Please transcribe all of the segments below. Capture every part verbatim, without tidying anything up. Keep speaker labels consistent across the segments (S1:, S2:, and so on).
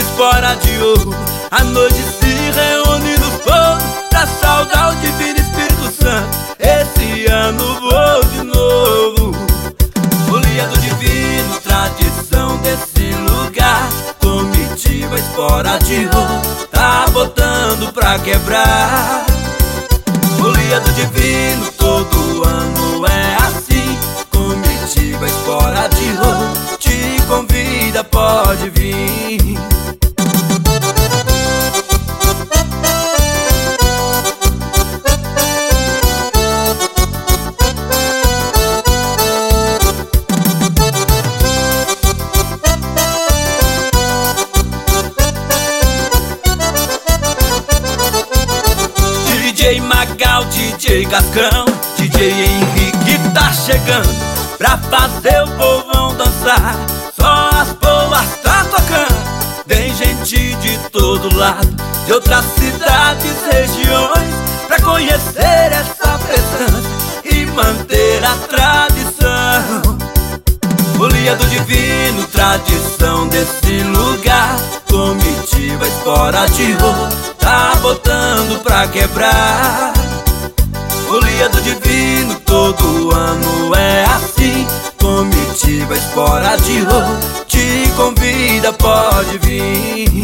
S1: espora de ouro. A noite se reúne no fogo pra saudar o divino Espírito Santo. Esse ano vou de novo. Folia do divino, tradição desse lugar. Comitiva espora de ouro, tá botando pra quebrar. Folia do divino, todo ano é assim. Comitiva espora de ouro, te convida, pode vir. D J Magal, D J Cascão, D J Henrique tá chegando pra fazer o povão dançar. Só as boas tá tocando. Tem gente de todo lado, de outras cidades, regiões, pra conhecer essa festança e manter a tradição. Folia do divino, tradição desse lugar. Comitiva espora de ouro, tá botando pra quebrar. Folia do divino, todo ano é assim. Comitiva espora de ouro, te convida, pode vir.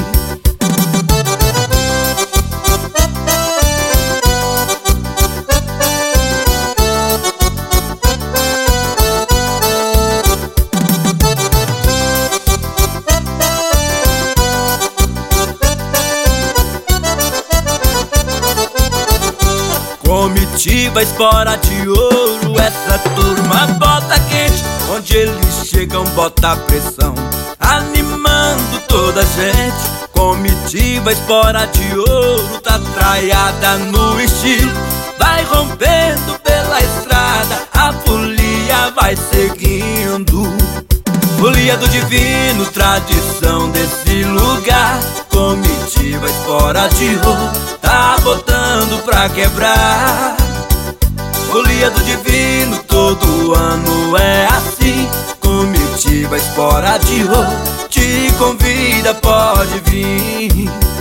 S1: Comitiva espora de ouro, essa turma bota quente. Onde eles chegam bota pressão, animando toda a gente. Comitiva espora de ouro, tá traiada no estilo. Vai rompendo pela estrada, a folia vai seguindo. Folia do divino, tradição desse lugar. Comitiva espora de ouro, tá botando pra quebrar. Folia do divino, todo ano é assim. Comitiva espora de ouro, te convida, pode vir.